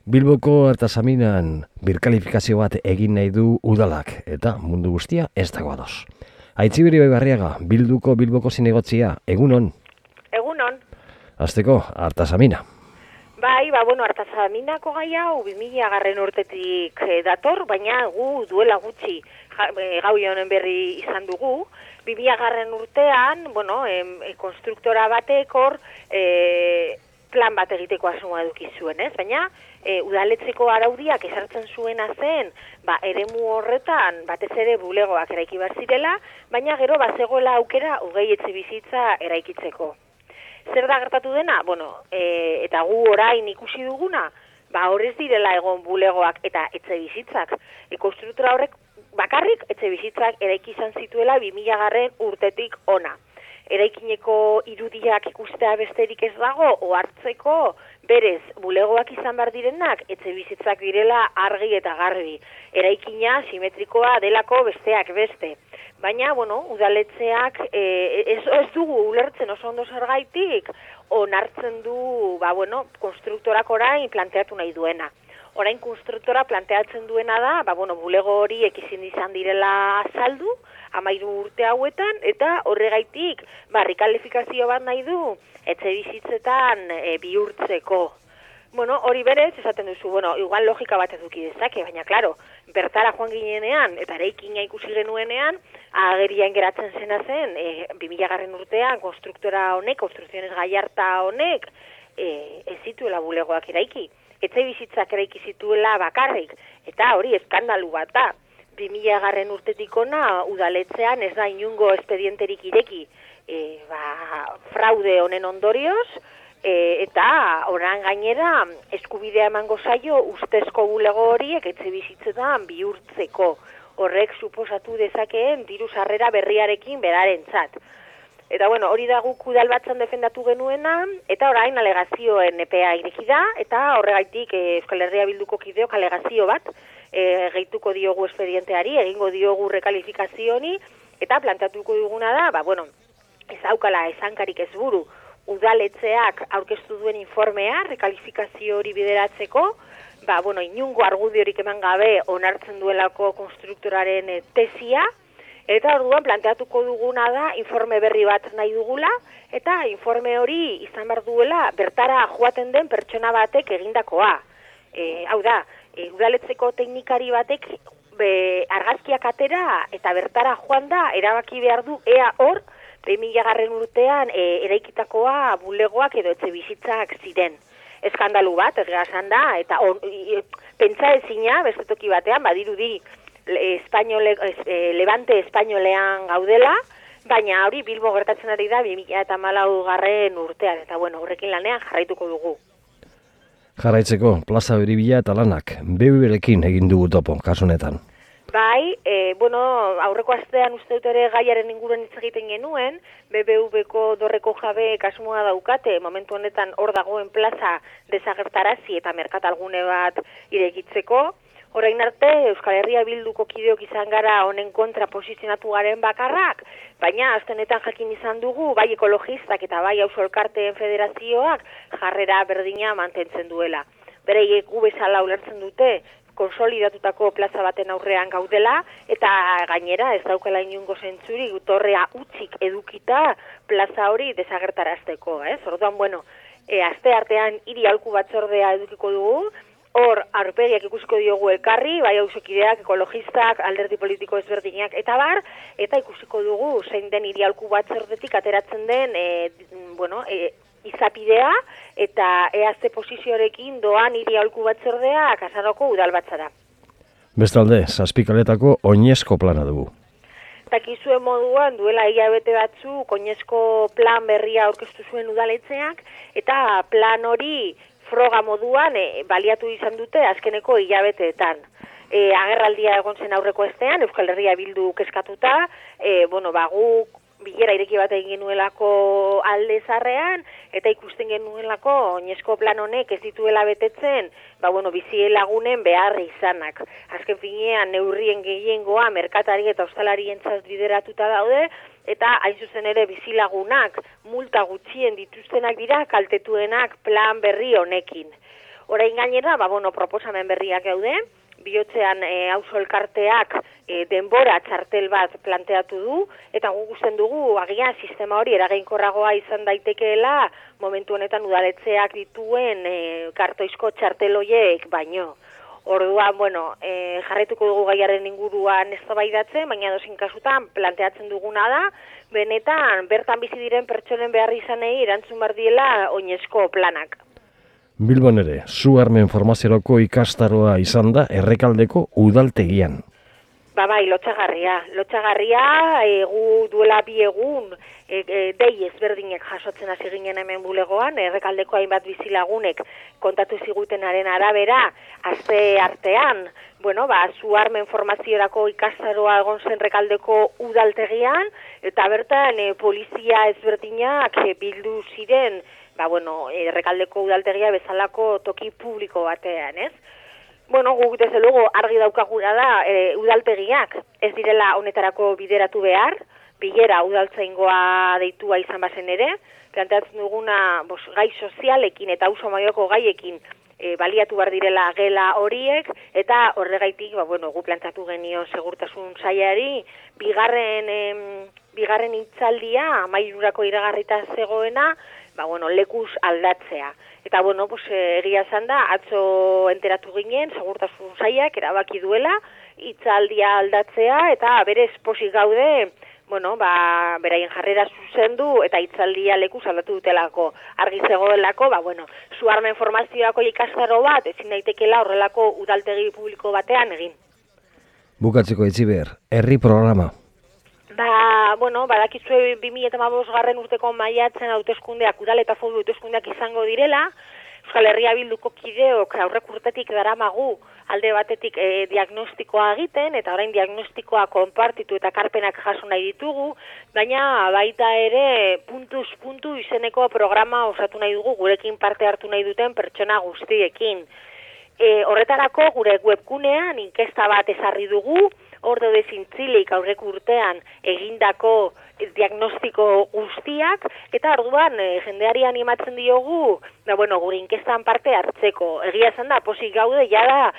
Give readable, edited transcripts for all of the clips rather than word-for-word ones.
Bilboko Artazaminan birkalifikazio bat egin nahi du udalak, eta mundu guztia ez dago ados. Aitzibiri Barriaga, Bilboko zinegotzia, egunon? Egunon. Hasteko, Artazamina. Bai, Artazaminako gai hau 2000 urtetik dator, baina gu duela gutxi gau honen berri izan dugu. 2000 urtean, konstruktora batek hor plan bat egiteko asmoa eduki zuen, ez? Baina udaletzeko araudiak ezartzen zuena zen, eremu horretan batez ere bulegoak eraiki behar zirela, baina gero bazegoela aukera hogei etxebizitza eraikitzeko. Zer da gertatu dena? Eta gu orain ikusi duguna, horrez direla egon bulegoak eta etxebizitzak. Konstruktora horrek bakarrik etxebizitzak eraiki izan zituela 2000 urtetik ona. Eraikineko irudiak ikustea besterik ez dago, ohartzeko berez bulegoak izan behar direnak etxebizitzak direla argi eta garbi. Eraikina simetrikoa delako besteak beste. Baina, udaletzeak ez dugu ulertzen oso ondo zergaitik, onartzen du, konstruktorak orain planteatu nahi duena. Orain konstruktora planteatzen duena da, bulego horiek izan direla saldu, 13 urte hauetan, eta horregaitik, rekalifikazio bat nahi du, etxebizitzetan bihurtzeko. Hori berez, esaten duzu, igual logika bat eduki dezake, baina, klaro, bertara joan ginenean, eta eraikina ikusi genuenean, agerian geratzen zena zen, 2000 urtean, konstruktora honek, Construcciones Gallarta honek, ez zituela bulegoak eraiki. Etxebizitzak eraiki zituela bakarrik, eta hori eskandalu bat da. 2000 urtetik ona udaletzean ez da inungo espedienterik ireki, fraude honen ondorioz, eta orain gainera eskubidea emango zaio ustezko bulego horiek etxebizitzetan bihurtzeko. Horrek suposatu dezakeen diru sarrera berriarekin berarentzat. Eta hori da guk udalbatzan defendatu genuena, eta orain alegazioen epea ireki da, eta horregaitik Euskal Herria Bilduko kideok alegazio bat gehituko diogu espedienteari, egingo diogu rekalifikaziooni, eta planteatuko duguna da, ez daukala esankarik ez buru, udaletzeak aurkeztu duen informea, rekalifikazio hori bideratzeko, inungo argudiorik eman gabe onartzen duelako konstruktoraren tesia, eta orduan planteatuko duguna da informe berri bat nahi dugula, eta informe hori izan behar duela bertara joaten den pertsona batek egindakoa. Hau da, udaletzeko teknikari batek argazkiak atera eta bertara joan da, erabaki behar du ea hor, 2000 urtean eraikitakoa bulegoak edo etxebizitzak ziren. Eskandalu bat, egia esan da, eta pentsa ezina, beste toki batean, badirudi, Levante espainolean gaudela, baina hori Bilbo gertatzen ari da 2014 urtean, eta horrekin lanean jarraituko dugu. Jarraitzeko, Plaza Beribila eta lanak, BBBrekin egin dugu topo, kasunetan. Bai, aurreko astean uste dut ere gaiaren inguruan hitz egiten genuen, BBVko dorreko jabe kasmoa daukate, momentu honetan hor dagoen plaza desagertarazi eta merkatalgune bat irekitzeko. Orain arte, Euskal Herria Bilduko kideok izan gara honen kontra posizionatu garen bakarrak, baina aztenetan jakin izan dugu, bai ekologistak eta bai auzo elkarteen federazioak jarrera berdina mantentzen duela. Bereiek gu bezala ulertzen dute, konsolidatutako plaza baten aurrean gaudela, eta gainera ez daukela inungo zentzuri torrea utzik edukita plaza hori desagertarazteko. Orduan, aste artean hiri aholku batzordea edukiko dugu, hor, aurpegiak ikusiko diogu elkarri, bai auzokideak, ekologistak, alderdi politiko ezberdinak, eta ikusiko dugu zein den hiri aholku batzordetik ateratzen den, izapidea, eta ze posizioarekin doan hiri aholku batzordea Kasaroko udalbatzara. Bestalde, Zazpikaletako oinezko plana dugu. Dakizuen moduan, duela hilabete batzuk oinezko plan berria aurkeztu zuen udaletzeak, eta plan hori froga moduan baliatu izan dute azkeneko hilabeteetan. Agerraldia egon zen aurreko astean, Euskal Herria Bildu eskatuta, guk bilera ireki bat egin genuelako alde zarrean, eta ikusten genuelako oinezko plan honek ez dituela betetzen, bizi lagunen behar izanak. Azken finean neurrien gehiengoa merkatari eta ostalarientzat bideratuta daude, eta hain zuzen ere bizilagunak multa gutxien dituztenak dira kaltetuenak plan berri honekin. Orain gainera, proposamen berriak gaude, bihotzean auzo elkarteak denbora txartel bat planteatu du, eta guk usten dugu, agian sistema hori eraginkorragoa izan daitekeela, momentu honetan udaletzeak dituen kartoizko txartel horiek baino. Orduan, jarretuko dugu gaiaren inguruan eztabaidatzen, baina dozin kasutan planteatzen duguna da, benetan bertan bizi diren pertsonen behar izanei erantzun behar diela oinezko planak. Bilbon ere, su armen formaziorako ikastaroa izan da Errekaldeko udaltegian. Bai, lotxagarria, gu duela 2 egun dei ezberdinek jasotzen hasi ginen hemen bulegoan, Errekaldeko hainbat bizilagunek kontatu zigutenaren arabera, aste artean, su armen formaziorako ikastaroa egon zen Errekaldeko udaltegian, eta bertan polizia ezberdinak bildu ziren, Errekaldeko udaltegia bezalako toki publiko batean, ez? Guk desde luego argi daukagura da udaltegiak ez direla honetarako bideratu behar, bilera udaltzaingoa deitua izan bazen ere, planteatzen duguna gai sozialekin eta auzo maioko gaiekin baliatu behar direla gela horiek, eta horregaitik gu planteatu genio segurtasun sailari bigarren hitzaldia amairurako iragarrita zegoena, lekuz aldatzea. Eta, egia esan da, atzo enteratu ginen, segurtasun sailak erabaki duela, hitzaldia aldatzea, eta berez posik gaude, beraien jarrera zuzendu, eta hitzaldia lekuz aldatu dutelako. Argi zegoelako, su armen formazioako ikastaro bat, ezin daitekela horrelako udaltegi publiko batean egin. Bukatzeko Itziber, herri programa. Badakizue 2015 urteko maiatzen hauteskundeak, udal eta foru hauteskundeak izango direla, Euskal Herria Bilduko kideok aurrek urtetik daramagu alde batetik diagnostikoa egiten, eta orain diagnostikoa konpartitu eta karpenak jaso nahi ditugu, baina baita ere puntuz puntu izeneko programa osatu nahi dugu gurekin parte hartu nahi duten pertsona guztiekin. Horretarako gure webgunean inkesta bat ezarri dugu, hor daude zintzilik aurreko urtean egindako diagnostiko guztiak, eta orduan jendeari animatzen diogu, gure inkestan parte hartzeko. Egia esan da, posik gaude, jada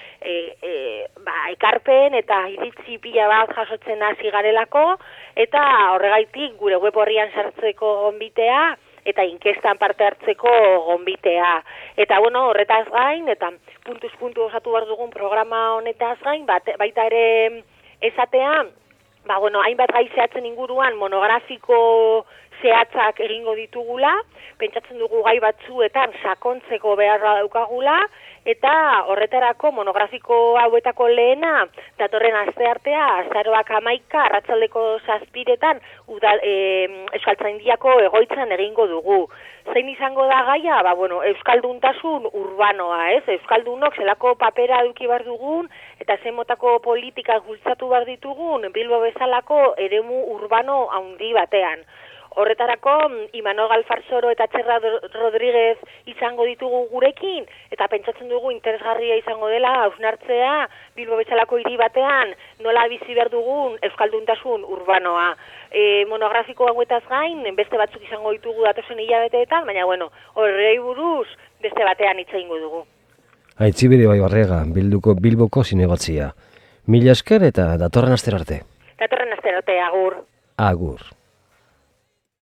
ekarpen eta iritzi pila bat jasotzen hasi garelako, eta horregaitik gure web horrian sartzeko gonbitea, eta inkestan parte hartzeko gonbitea. Eta horretaz gain, eta puntuz puntu osatu behar dugun programa honetaz gain, baita ere esatea, hainbat gai zehatzen inguruan monografiko zehatzak egingo ditugula, pentsatzen dugu gai batzuetan sakontzeko beharra daukagula, eta horretarako monografiko hauetako lehena, datorren asteartea, azaroak 11, arratsaldeko 7 Euskaltzaindiako egoitzan egingo dugu. Zein izango da gaia? Euskalduntasun urbanoa, ez? Euskaldunok zelako papera eduki behar dugun, eta zen motako politikak bultzatu behar ditugun, Bilbo bezalako eremu urbano handi batean. Horretarako, Imanol Galfarzoro eta Txerra Rodríguez izango ditugu gurekin, eta pentsatzen dugu interesgarria izango dela hausnartzea Bilbo bezalako hiri batean nola bizi behar dugun euskalduntasun urbanoa. Monografiko hauetaz gain, beste batzuk izango ditugu datozen hilabeteetan, baina horrei buruz beste batean hitz egingo dugu. Aitzibide Baibarrega, Bilboko zinegotzia. Mila esker eta datorren astero arte. Datorren astero arte, agur. Agur.